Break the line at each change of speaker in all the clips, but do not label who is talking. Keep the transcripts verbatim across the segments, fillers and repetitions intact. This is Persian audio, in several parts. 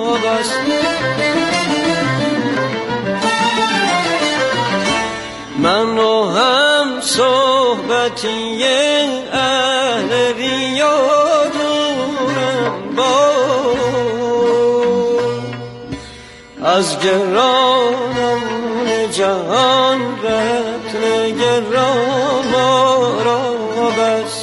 بس. من و هم صحبتی اهل ریا دورم با از گرانم جهان رتن گران ما را بس.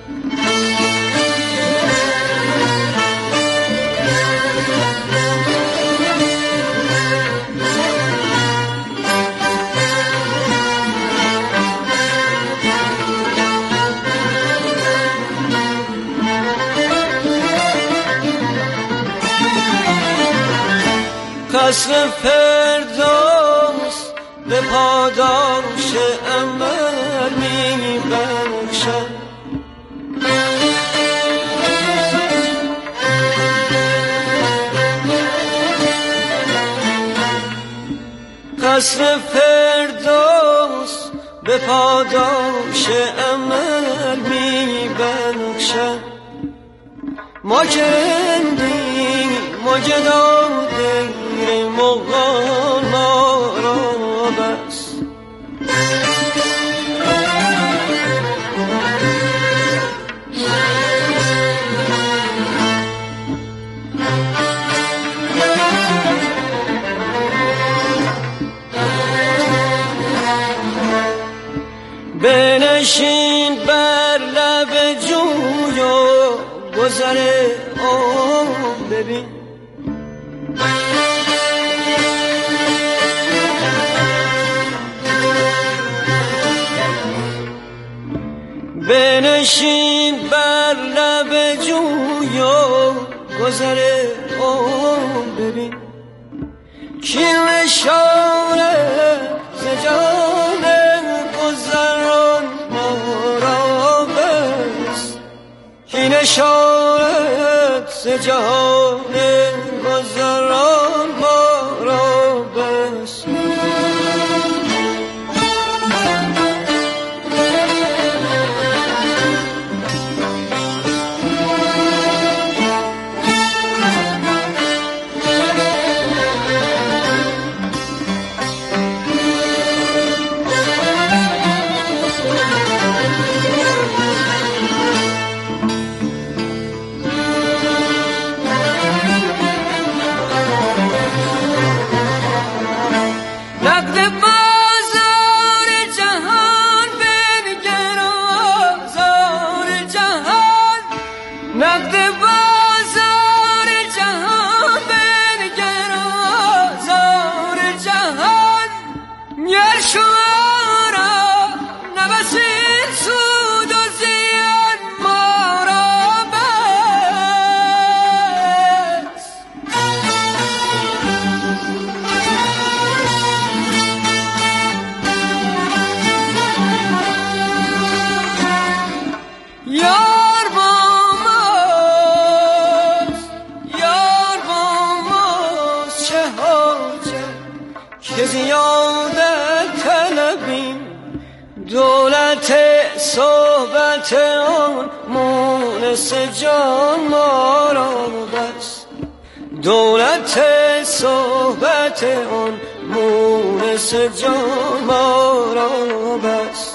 قصر فردوس به پاداش عمل می بخشد. قصر فردوس به پاداش عمل می بخشد. ما کندیم ما گداده مغان ما را بس. بنشین بر لب جوی و گذر آن ببین. بنشین بر لب جوی و گذر آن ببین. کی نشانه ز جان گذران ما را بست. کی نشانه ز جان گذران ما را بست. دولت صحبت آن مونس جان ما را بس. دولت صحبت آن مونس جان ما را بس.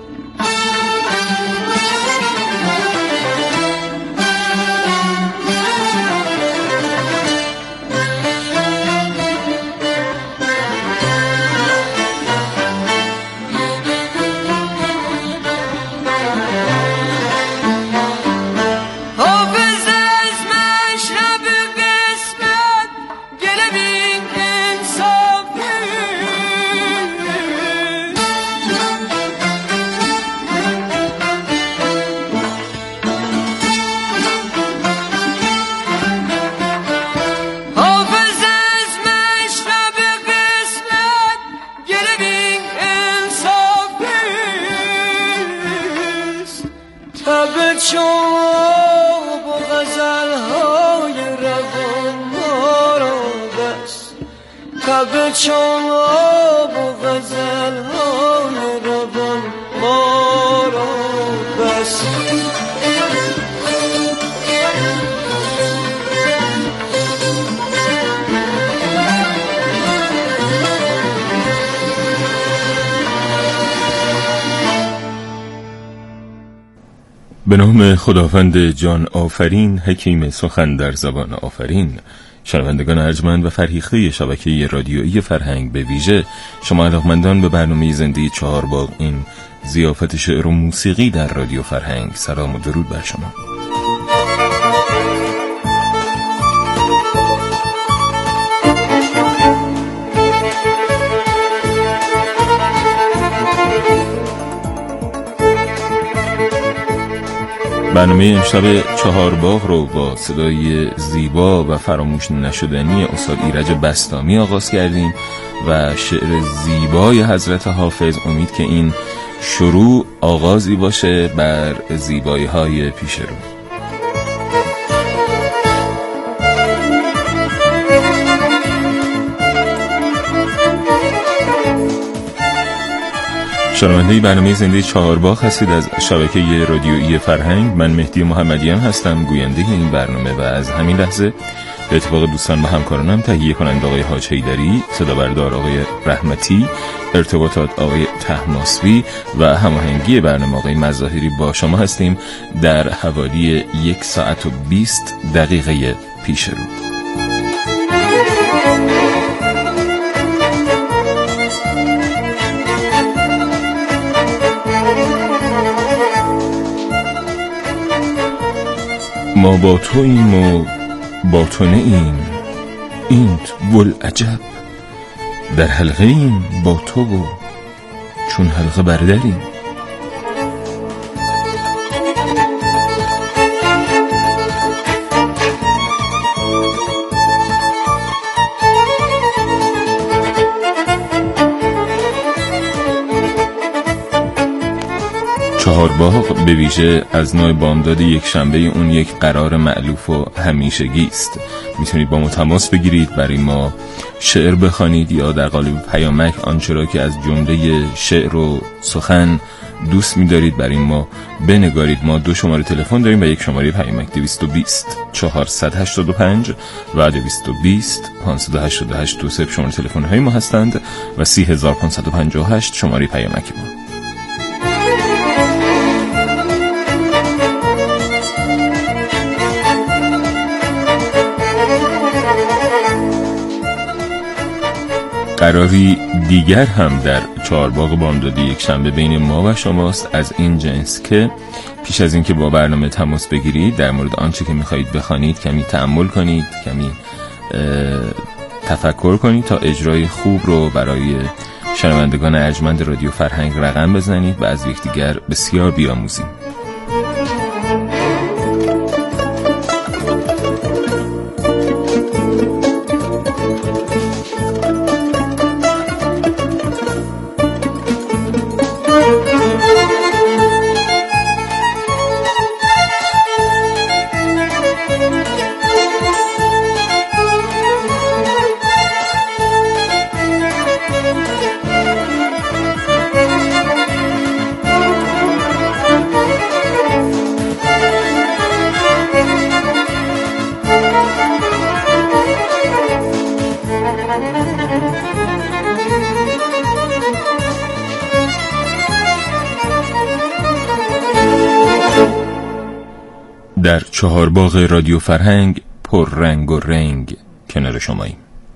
شب و غزل‌های روان ما را بس. تب شب و غزل‌های روان ما را بس.
به نام خداوند جان آفرین، حکیم سخن در زبان آفرین. شنوندگان ارجمند و فرهیخته شبکه رادیویی فرهنگ، به ویژه شما علاقمندان به برنامه زنده چهارباغ، این ضیافت شعر و موسیقی در رادیو فرهنگ، سلام و درود بر شما. برنامه امشب چهارباغ رو با صدای زیبا و فراموش نشدنی استاد ایرج بسطامی آغاز کردیم و شعر زیبای حضرت حافظ. امید که این شروع آغازی باشه بر زیبایی های پیش رو. شنونده برنامه زنده چهارباغ هستید از شبکه رادیویی فرهنگ. من مهدی محمدیان هستم، گوینده این برنامه، و از همین لحظه به اتفاق دوستان و همکارانم، تهیه کننده آقای حاج حیدری، صدا بردار آقای رحمتی، ارتباطات آقای طهماسبی و هماهنگی برنامه آقای مظاهری با شما هستیم در حوالی یک ساعت و بیست دقیقه پیش رو. ما با توییم و با تو نه ایم، اینت بوالعجب. در حلقه ایم با تو و چون حلقه برداریم. چهارباغ به ویژه از نوع بامداد یک شنبه اون یک قرار مألوف و همیشگی است. میتونید با ما تماس بگیرید، برای ما شعر بخوانید یا در قالب پیامک آنچه را که از جمله شعر و سخن دوست می‌دارید برای ما بنگارید. ما دو شماره تلفن داریم و یک شماره پیامک: دویست و بیست چهارصد و هشتاد و پنج و دویست و بیست پانصد و هشتاد و هشت. دو صفر شماره تلفن های ما هستند و سی هزار و پانصد و پنجاه و هشت شماره پیامک ما. قراری دیگر هم در چهارباغ بامداد یک شنبه بین ما و شماست، از این جنس که پیش از این که با برنامه تماس بگیرید، در مورد آنچه که میخواهید بخوانید کمی تأمل کنید، کمی تفکر کنید تا اجرای خوب رو برای شنوندگان ارجمند رادیو فرهنگ رقم بزنید و از یکدیگر بسیار بیاموزیم. در چهارباغ رادیو فرهنگ پر رنگ و رنگ کنار شماییم.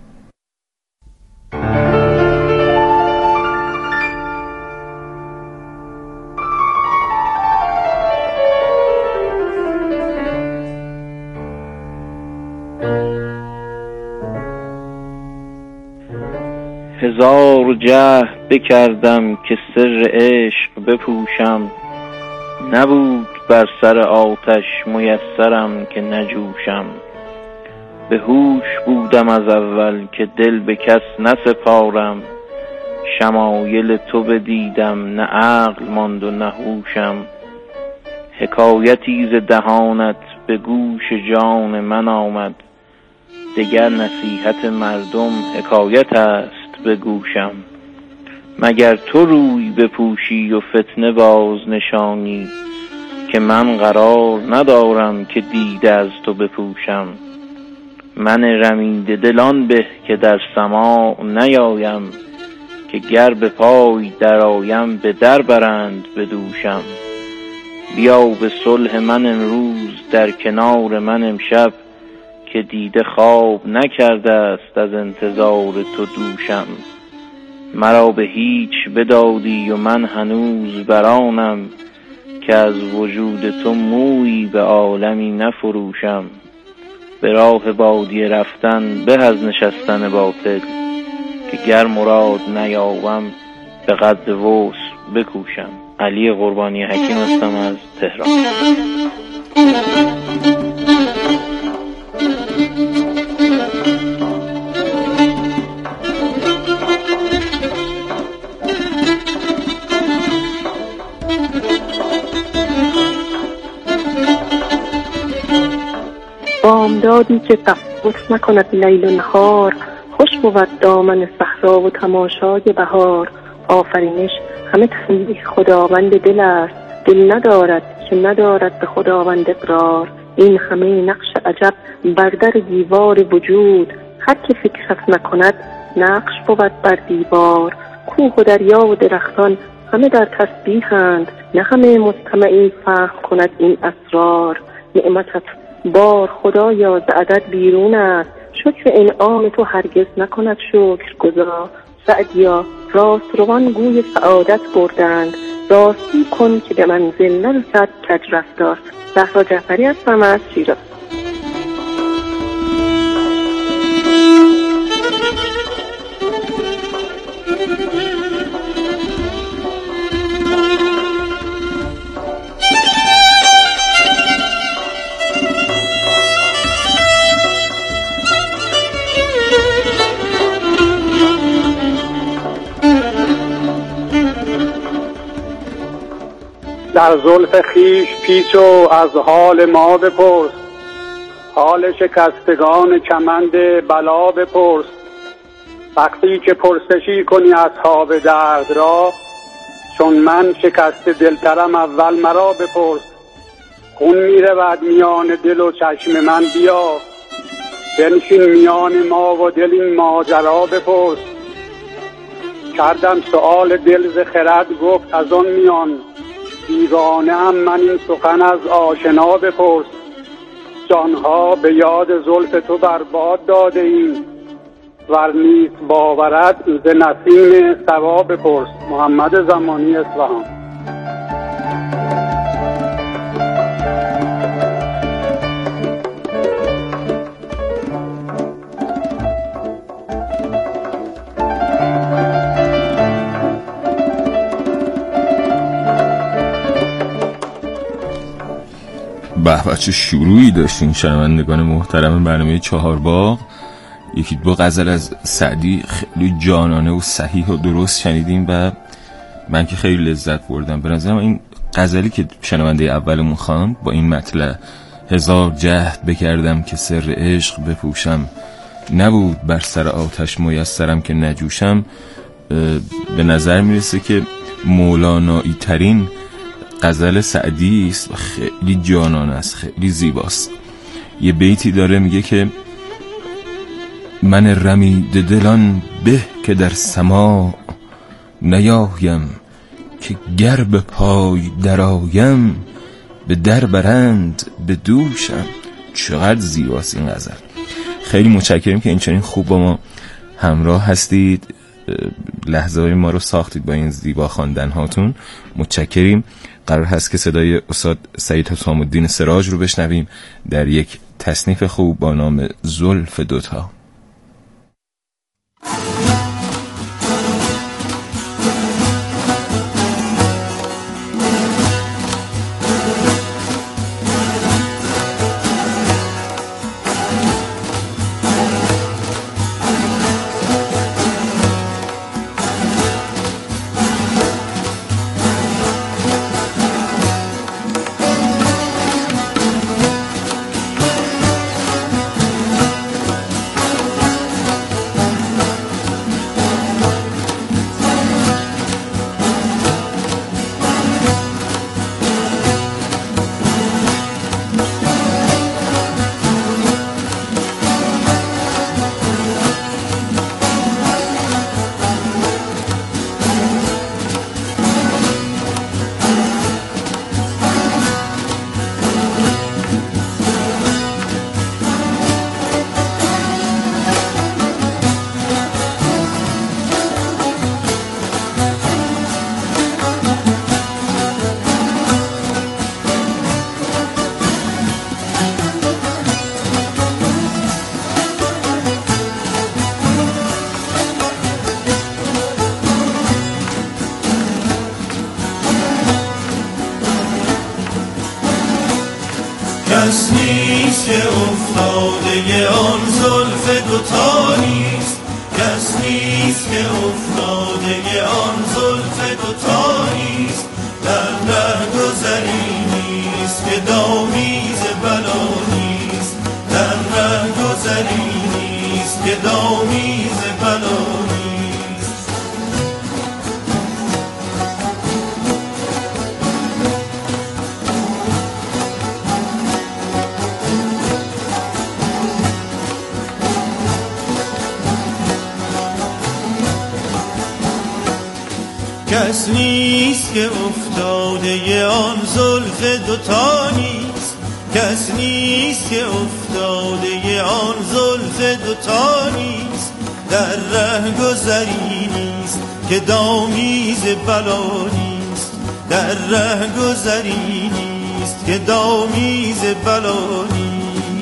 هزار جهد بکردم که سر عشق بپوشم، نبود بر سر آتش میسرم که نجوشم. به هوش بودم از اول که دل به کس نسپارم، شمایل تو بدیدم نه عقل ماند و نه هوشم. حکایتی ز دهانت به گوش جان من آمد، دگر نصیحت مردم حکایت است به گوشم. مگر تو روی بپوشی و فتنه باز نشانی، که من قرار ندارم که دیده از تو بپوشم. من رمیده دلان به که در سماع نیایم، که گر به پای درآیم به در برند بدوشم. بیا به صلح من امروز در کنار من امشب، که دیده خواب نکرده است از انتظار تو دوشم. مرا به هیچ بدادی و من هنوز برانم، که از وجود تو مویی به عالمی نفروشم. به راه بادیه رفتن به از نشستن باطل، که گر مراد نیابم به قد وصل بکوشم. علی قربانی حکیم هستم از تهران.
بامدادی که تفاوت نکند لیل و نهار، خوش بود دامن صحرا و تماشای بهار. آفرینش همه تنبیه خداوند دل است، دل ندارد که ندارد به خداوند اقرار. این همه نقش عجب بر در دیوار وجود، هر که فکرت نکند نقش بود بر دیوار. کوه و دریا و درختان همه در تسبیحند، نه همه مستمعی فهم کند این اسرار. نعمتت بار خدایا ز عدد بیرون است، شکر انعام تو هرگز نکند شکر گزار. سعدیا راست روان گوی سعادت بردند، راستی کن که به منزل نرسد کج رفتار. زهرا جعفری هستم از شیراز.
در زلف خیش پیچ و از حال ما بپرس، حال شکستگان کمند بلا بپرس. وقتی که پرسشی کنی اصحاب درد را، چون من شکست دلترم اول مرا بپرس. خون میره بعد میان دل و چشم من بیا، بنشین میان ما و دل این ماجرا بپرس. کردم سؤال دل ز خرد گفت از آن میان، دیوانه هم من این سخن از آشنا بپرس. جانها به یاد زلف تو برباد داده ایم، ور نیست باورد ز نسیم صبا بپرس. محمد زمانی، اصفهان.
به بچه شروعی داشتین شنوندگان محترم برنامه چهار باغ. یکی دو غزل از سعدی خیلی جانانه و صحیح و درست شنیدیم و من که خیلی لذت بردم. به نظرم این غزلی که شنونده اولمون خواند با این مطلع، هزار جهد بکردم که سر عشق بپوشم، نبود بر سر آتش میسرم که نجوشم، به نظر میرسه که مولانایی ترین غزل سعدی است و خیلی جانانه است، خیلی زیباست. یه بیتی داره میگه که من رمید دلان به که در سما نیایم، که گر به پای درایم به در برند به دوشم. چقدر زیباست این غزل. خیلی متشکرم که اینچنین خوب با ما همراه هستید، لحظه های ما رو ساختید با این زیبا خواندن هاتون. متشکریم. قرار هست که صدای استاد سعید حسام الدین سراج رو بشنویم در یک تصنیف خوب با نام زلف دوتا.
نیست که افتاده آن زلف دوتا نیست، کس نیست که افتاده آن زلف دوتا نیست، در ره گذری نیست که دامیز بلا نیست، در ره گذری نیست که دامیز بلا نیست. کس نیست که افتاده آن زلف دوتا نیست، کس نیست که افتاده آن زلف دوتا نیست، در ره گذری نیست که دامیز بلا نیست، در ره گذری نیست که دامیز بلا نیست.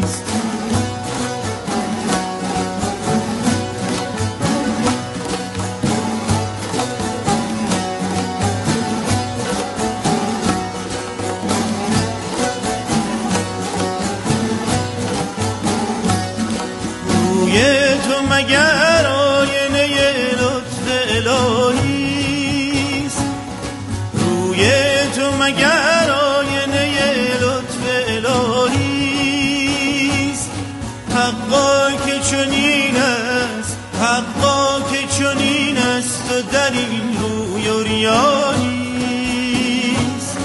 تو مگر آینه لطف الهیست، روی تو مگر آینه لطف الهیست، حقا که چنین است، حقا که چنین است و در این روی و ریا نیست.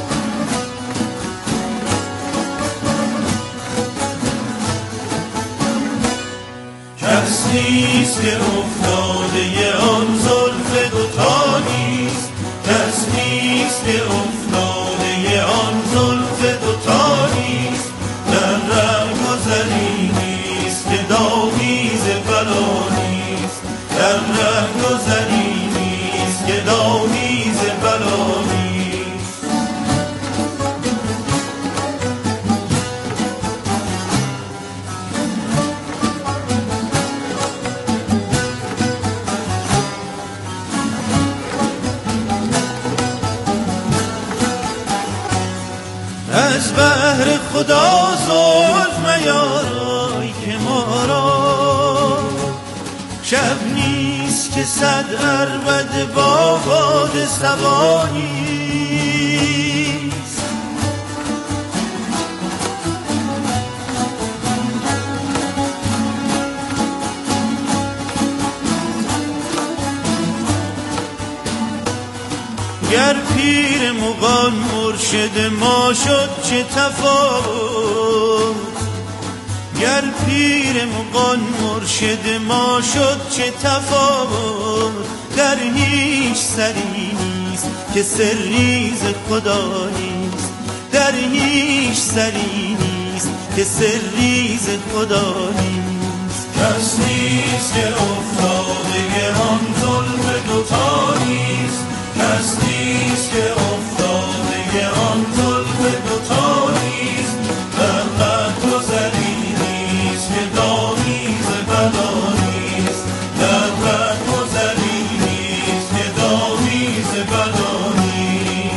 کس نیست که افتاده آن زلف دوتا نیست، کس نیست که افتاده آن زلف دوتا نیست، در ره گذری نیست که دامیز بلا نیست، در ره گذری نیست که دامیز بلا نیست. از بهر خدا زلف میارای که ما را شب نیست که صد عربد با باد صبا نیست. گر پیر مغان مرشد ما شد چه تفاوت، گر پیر مغان مرشد ما شد چه تفاوت، در هیچ سری نیست که سریز خدا نیست، در هیچ سری نیست که سریز خدا نیست. کس نیست که افتاده آن زلف دوتا نیست، کس نیست که افتاده آن زلف دوتا نیست، در ره گذری نیست که دامیز بلا نیست، در ره گذری نیست که دامیز بلا نیست.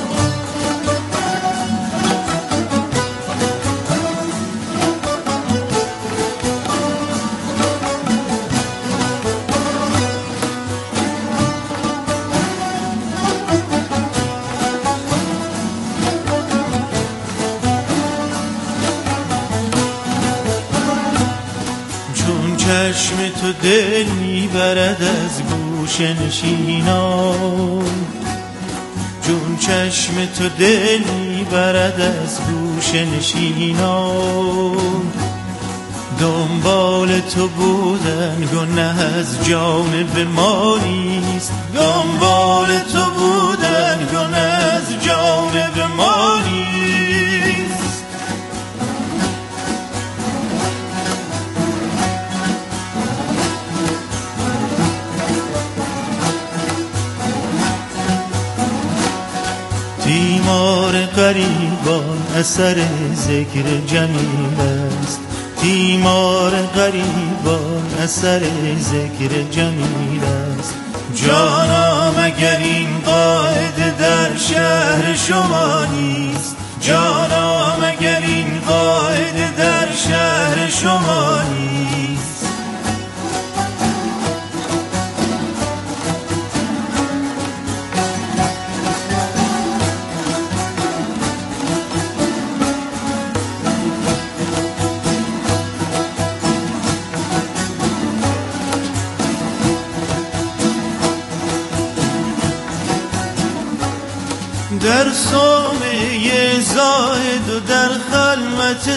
چشم تو دل میبرد از گوش نشینان، چون چشم تو دل میبرد از گوش نشینان، دنبال تو بودن گناه از جانب ما نیست، دنبال تو بودن گناه از جانب ما نیست. تیمار غریبان اثر ذکر جمیل است، تیمار غریبان اثر ذکر جمیل است. جانا مگر این قاعده در شهر شما نیست، جانا مگر این قاعده در شما نیست. در صومعه زاهد و در خلوت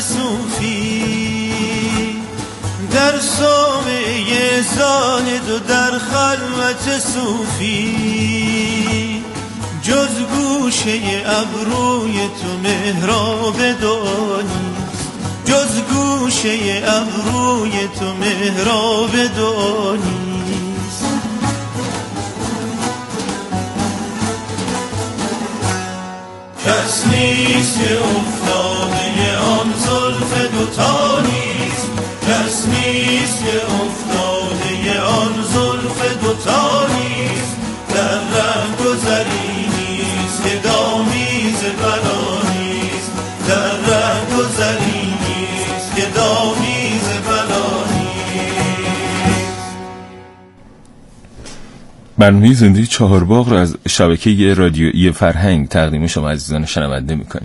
صوفی، در صومعه زاهد و در خلوت صوفی، جز گوشه ابروی تو محراب دعا نیست، جز گوشه ابروی تو محراب دعا نیست. کس نیست که افتاده آن زلف دوتا نیست، کس نیست که افتاده آن زلف دوتا نیست. در ره گذری نیست که دامیز بلا نیست، در ره گذری نیست که دامیز بلا نیست.
برنامه زندگی چهارباغ رو از شبکه رادیویی فرهنگ تقدیم شما عزیزان شنونده می‌کنیم.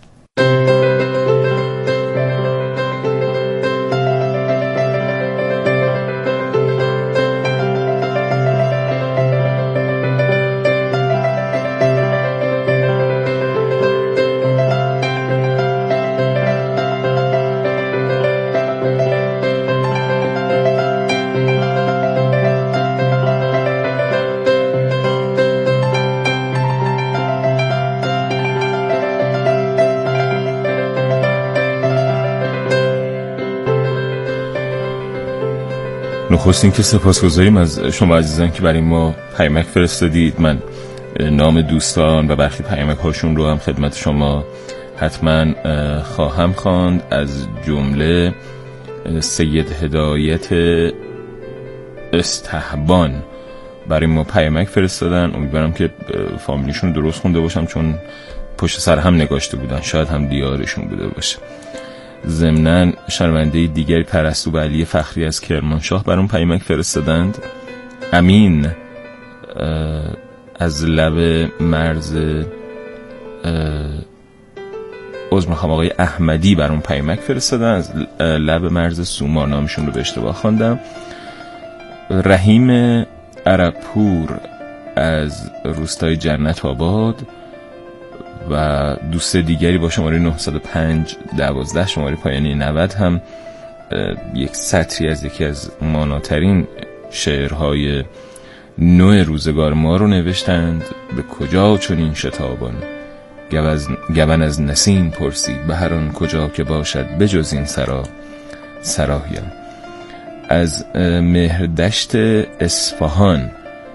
نخستین که سپاسگزاریم از شما عزیزان که برای ما پیامک فرستادید. من نام دوستان و برخی پیامک هاشون رو هم خدمت شما حتما خواهم خواند. از جمله سید هدایت استحبان برای ما پیامک فرستادن. امیدوارم که فامیلیشون درست خونده باشم چون پشت سر هم نگاشته بودن، شاید هم دیارشون بوده باشه. ضمناً شنونده دیگری پرستو و علی فخری از کرمانشاه برام پیامک فرستادند. امین از لب مرز عذر میخوام آقای احمدی برام پیامک فرستادن از لب مرز سومار، نامشون رو به اشتباه خواندم. رحیم عربپور از روستای جنت آباد و دوست دیگری با شماره نه صفر پنج دوازده شماره پایانی نود هم یک سطری از یکی از ماناترین شعرهای نو روزگار ما رو نوشتند. به کجا چنین شتابان گون از نسیم پرسید، به هر آن کجا که باشد بجز این سرا سراهیم. از مهردشت اصفهان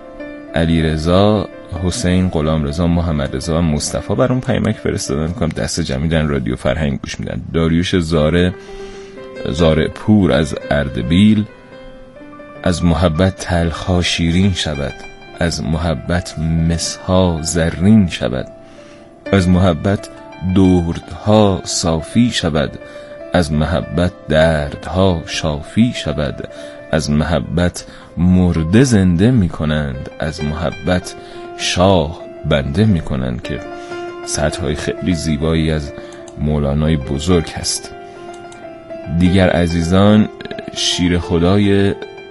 علیرضا، حسین، غلامرضا، محمد رضا و مصطفی برام پیامک فرستادن. کنم دست جمعی دارن رادیو فرهنگ گوش میدن. داریوش زاره زاره پور از اردبیل، از محبت تلخا شیرین شود، از محبت مسها زرین شود، از محبت دردها صافی شود، از محبت دردها شافی شود، از محبت مرده زنده می کنند، از محبت شاه بنده می کنند، که سطرهای خیلی زیبایی از مولانای بزرگ هست. دیگر عزیزان، شیر خدای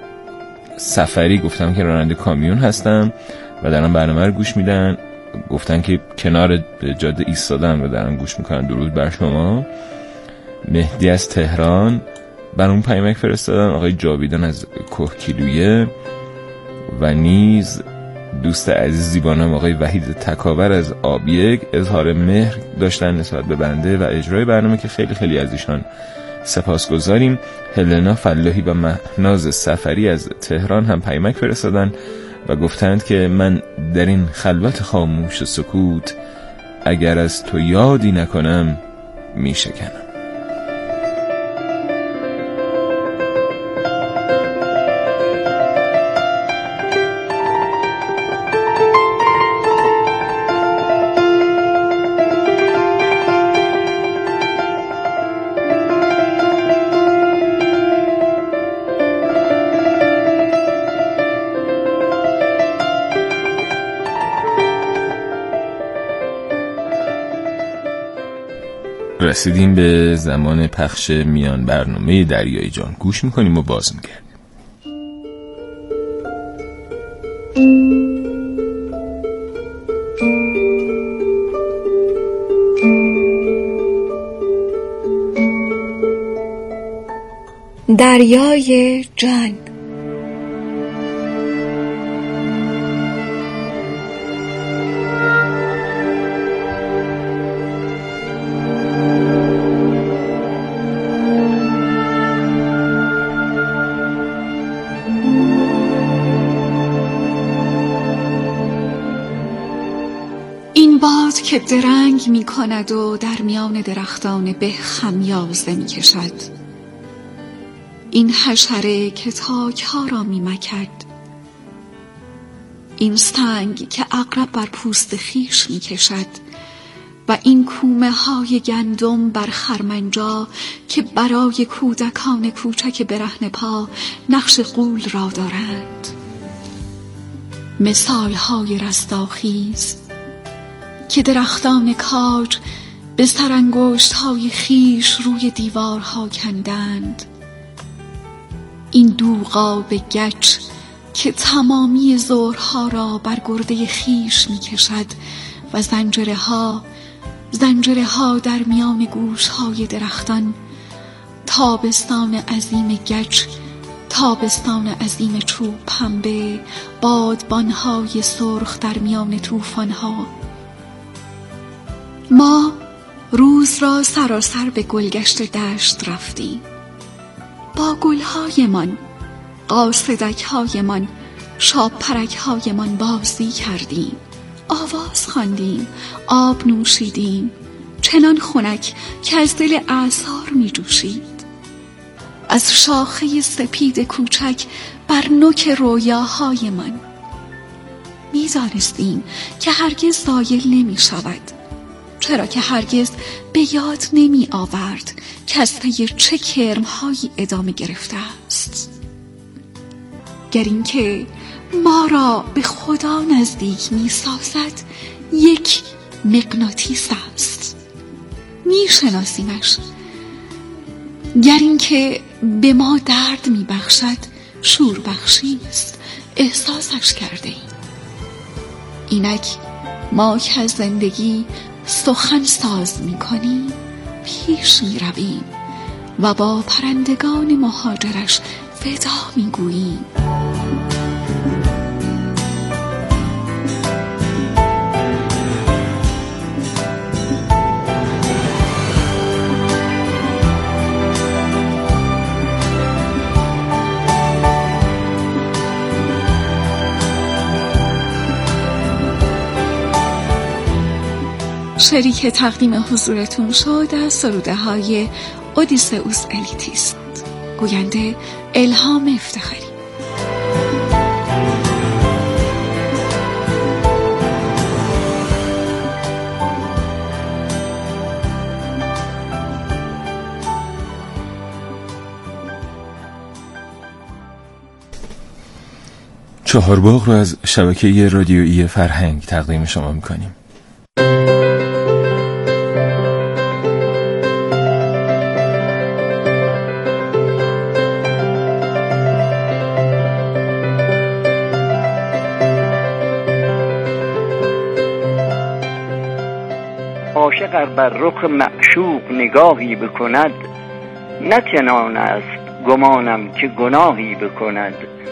سفری گفتم که راننده کامیون هستم و دارن برنامه رو گوش میدن. گفتن که کنار جاده ایستادن و دارن گوش میکنن. درود بر شما. مهدی از تهران برام پیامک فرستادن. آقای جاویدان از کوهگیلویه و نیز دوست عزیز زیبانم آقای وحید تکاور از آبیگ اظهار مهر داشتن نسبت به بنده و اجرای برنامه که خیلی خیلی از ایشان سپاسگزاریم. هلنا فلاحی و مهناز سفری از تهران هم پیامک فرستادن و گفتند که من در این خلوت خاموش سکوت اگر از تو یادی نکنم می شکنم. رسیدیم به زمان پخش میان برنامه دریای جان. گوش میکنیم و باز میگردیم.
دریای جان.
این باد که درنگ می کند و در میان درختان به خمیازه می کشد، این حشره که تاک‌ها را می مکد، این سنگ که عقرب بر پوست خیش می کشد و این کومه های گندم بر خرمنجا که برای کودکان کوچک برهنه پا نقش غول را دارند. مثال های رستاخیز که درختان کاج به سرانگشت های خیش روی دیوارها کندند. این دوغاب گچ که تمامی زهرها را بر گرده خیش می کشد و زنجره ها زنجره ها در میان گوش های درختان. تابستان عظیم گچ، تابستان عظیم چوب پنبه، بادبان های سرخ در میان طوفان ها. ما روز را سراسر به گلگشت دشت رفتیم. با گلهایمان، قاصدک‌هایمان، شاپرک‌هایمان بازی کردیم، آواز خواندیم، آب نوشیدیم، چنان خنک که از دل اعصار می جوشید. از شاخه سپید کوچک بر نوک رویاهایمان می دانستیم که هرگز زایل نمی شود، چرا که هرگز به یاد نمی آورد که از پی چه کرم‌هایی ادامه گرفته است. گر اینکه ما را به خدا نزدیک می سازد، یک مغناطیس است، می شناسیمش. گر اینکه به ما درد می بخشد، شور بخشی است، احساسش کرده ایم. اینک ما که از زندگی سخن ساز می کنیم، پیش می رویم و با پرندگان مهاجرش ودا می گوییم. شریک تقدیم حضورتون شد از سروده های اودیسئوس الیتیست، گوینده الهام افتخاری.
چهارباغ رو از شبکه رادیویی فرهنگ تقدیم شما میکنیم.
عاشق ار بر رخ معشوق نگاهی بکند، نه چنان است گمانم که گناهی بکند.